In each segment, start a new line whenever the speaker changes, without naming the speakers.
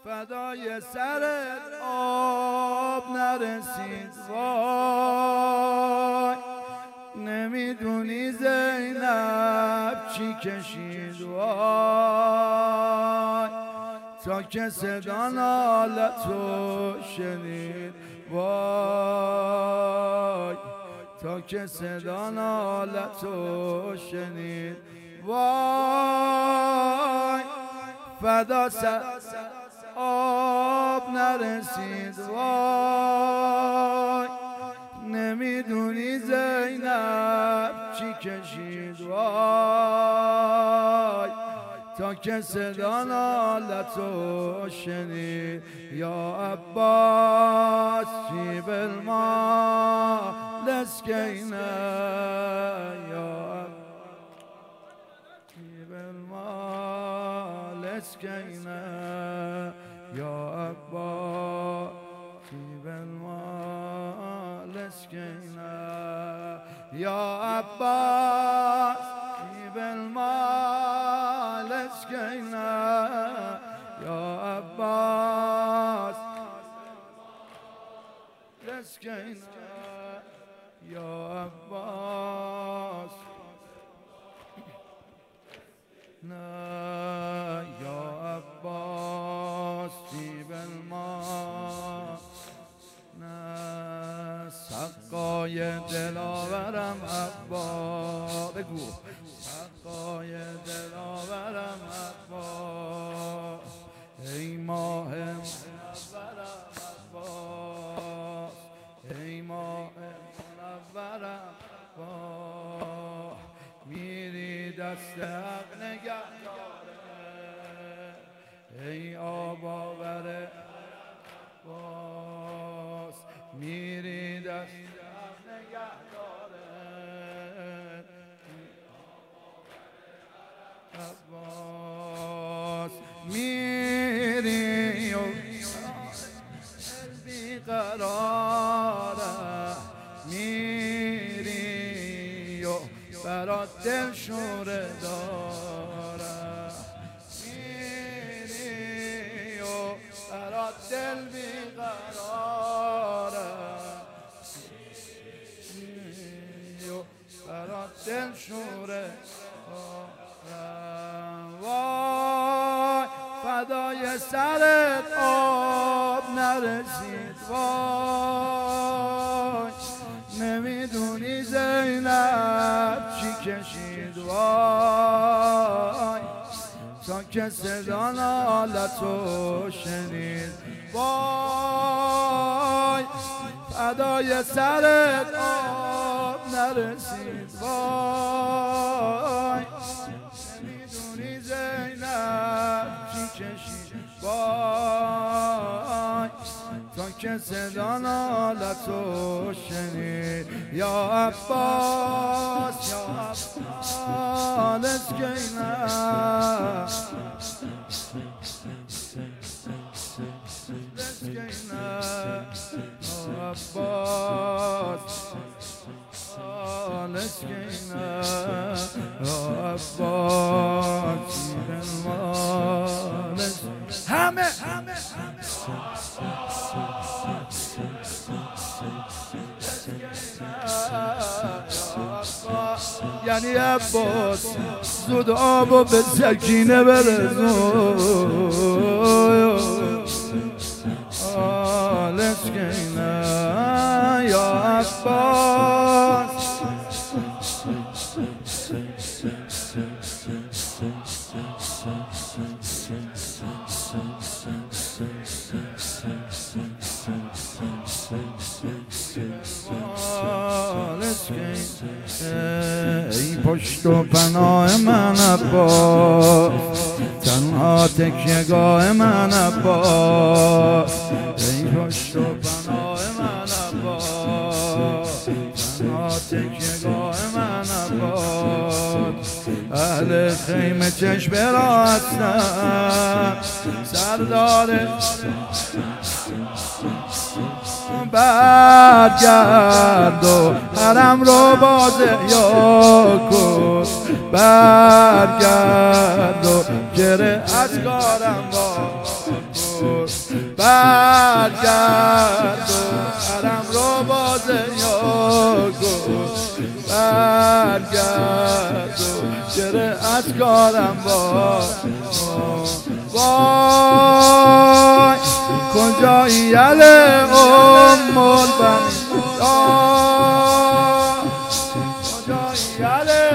فدای سرت آب نرسید وای، نمیدونی زینب چی کشید وای، تا که صدا نالتو شنید وای، تا که صدا نالتو شنید وای، فدا سر آب نرسید وای، نمیدونی زینب چی کشید وای، تا که صدا نالتو شنید یا عباس جیب الماء لسکینه یا جیب الماء لسکینه یا عباس جیب الماء لسکینه یا عباس جیب الماء لسکینه یا عباس لسکینه یا عباس نه یا عباس جیب الماء نه سقای دلاورم عباس بگو سقای دلاورم عباس ای ماه منورم عباس ای ماه منورم عباس میری دست حق نگهداره ای آب آور عباس میری دست حق نگهداره عباس میری و بیقراره میری و برات دل شوره داره میری و برات دل بیقراره میری و برات دل شوره وای فدای سرت آب نرسید وای، نمیدونی زینب چی کشید وای، تا که صدا نالتو شنید وای، فدای سرت آب نرسید وای، نمیدونی زینب چی کشید وای، تا که صدا نالتو شنید یا عباس یا عباس لسکینه لسکینه یا عباس لسکینه یا عباس همه یعنی عباس زود آبو به سکینه برسون لسکینه یا عباس ای پشت و پناه من عباس، تنها تکیه‌گاه من عباس، ای پشت و پناه من عباس، تنها تکیه‌گاه من عباس، اهل خیمه چشم را هستم سردار برگرد و حرم رو باز احیا کن، برگرد و گره از کارم باز کن. کن برگرد و حرم رو باز یا کن برگرد و گره از کارم وای کجایی یله ام البنین کجایی یله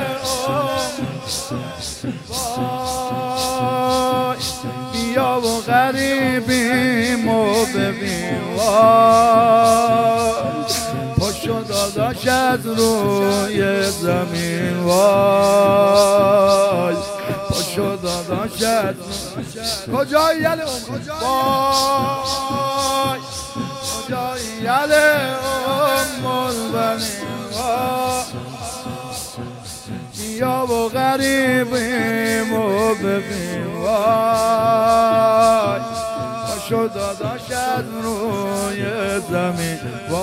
وای بیا و غریبیمو ببین وای پاشو داداش از روی زمین وای پاشو داداش از کجایی یله وای کجایی یله ام البنین بیا و غریبیمو ببین وای پاشو داداش از روی زمین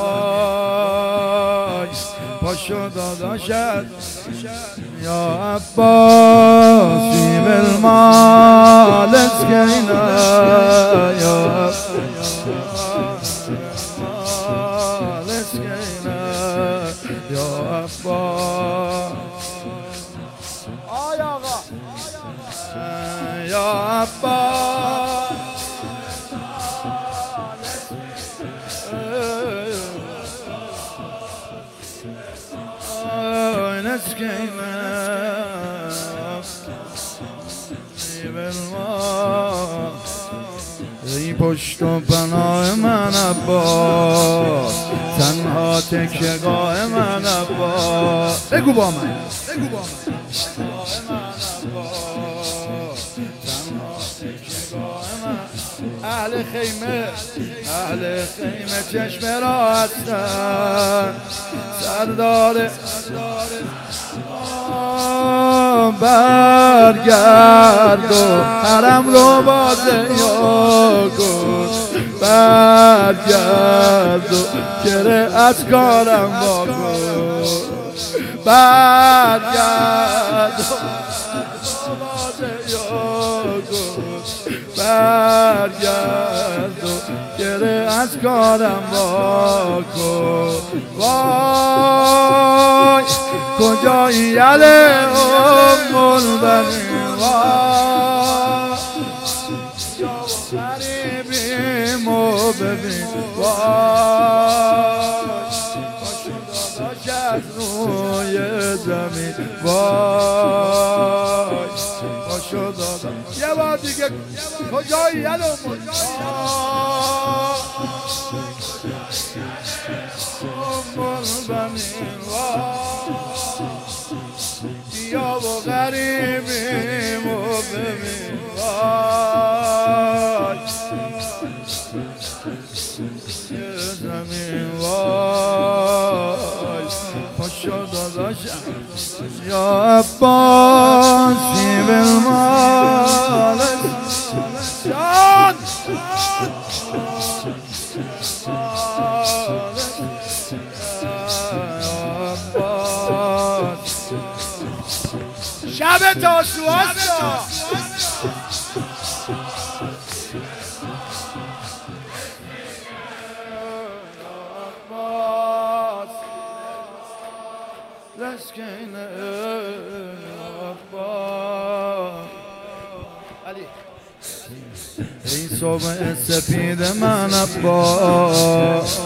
وای پاشو داداش از یا عباسی بالمال اسکینا یا بالمال اسکینا یا عباس یا عباس ای پشت و پناه من عباس تنها تکیهگاه من عباس بگو با من اهل خیمه چشم را هستن سردار برگرد و حرم رو باز یا کن برگرد و گره از کارم وا کن برگرد و باز یا کن برگرد و گره از کارم وا کن وای کجایی یله ام البنین وای یا غریبیمو ببین وای پاشو داداش از روی زمین وای پاشو داداش یه بار دیگه کجایی یله ام البنین بیا و غریبیمو ببین وای زمین وای پاشو داداش یا عباسی بالمال جان شب تاسوعا این صبح سپید من عباس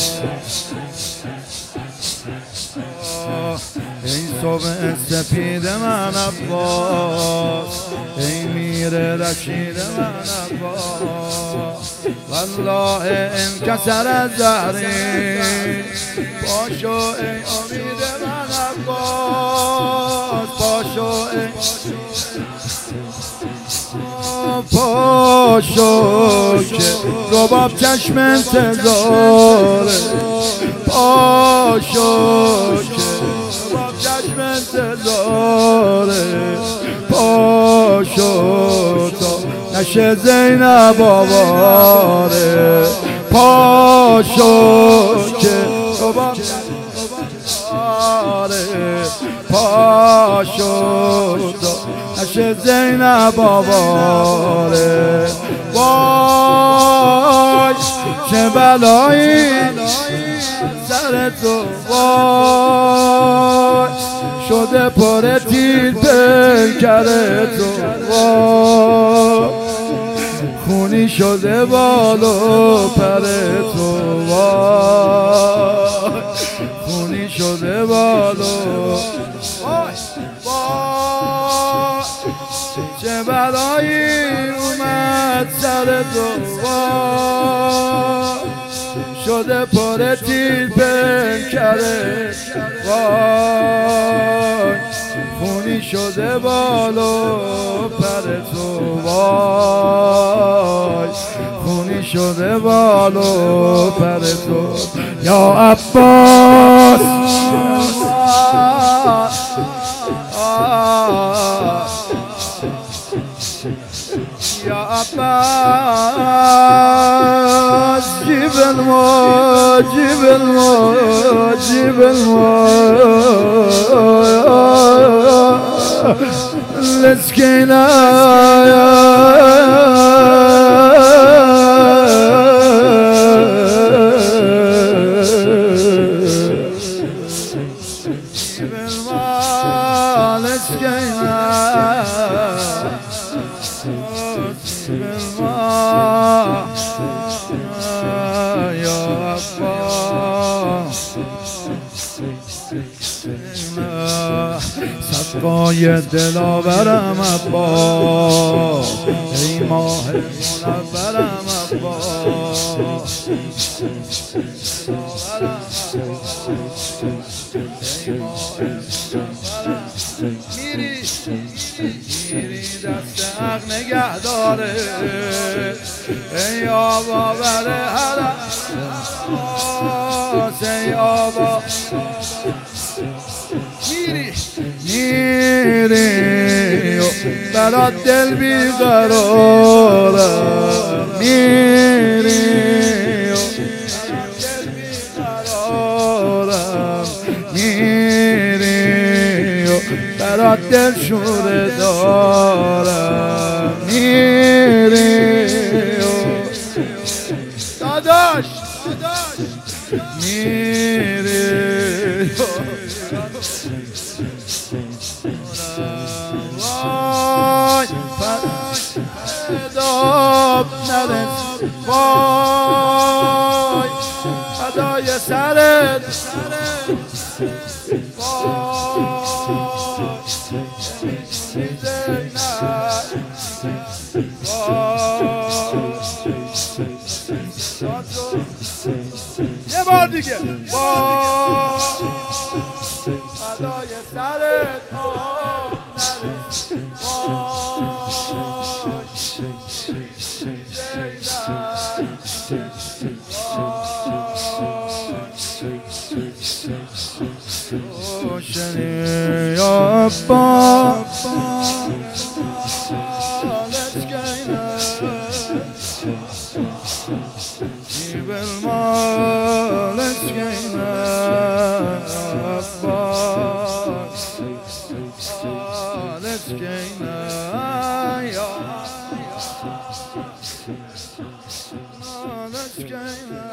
این صبح سپید من عباس ای میر رشید من عباس والله انکسر الزهری پاشو ای امید من عباس پاشو ای پاشو که رباب چشم انتظاره پاشو که رباب چشم انتظاره پاشو تا نشه زینب آواره پاشو که رباب پاشو تا نشه زینب آواره وای چه بلایی سر تو وای شده پر تیر پیکر تو وای خونی شده بال و پر تو وای خونی شده بال و چه بلایی اومد سر تو وای شده پر تیر پیکر وای خونی شده بال و پر تو وای خونی شده بال و پر تو یا عباس یا عباس جیب الماء جیب الماء جیب الماء لسكينا جيب الماء لسكينا يا عباس صدقای دلاورم عباس ای ماه منورم عباس میری دست حق نگه داره ای آبا بره حرم ای آبا میری برات دل بیقرارم میری دل بیقرارم میری برات دل شوره دارم میری داداش میری وای فداب نرس وای فدای سرت یه بار دیگه فدای سرت یا عباس جیب المال اسکینا عباس اسکینا یا اسکینا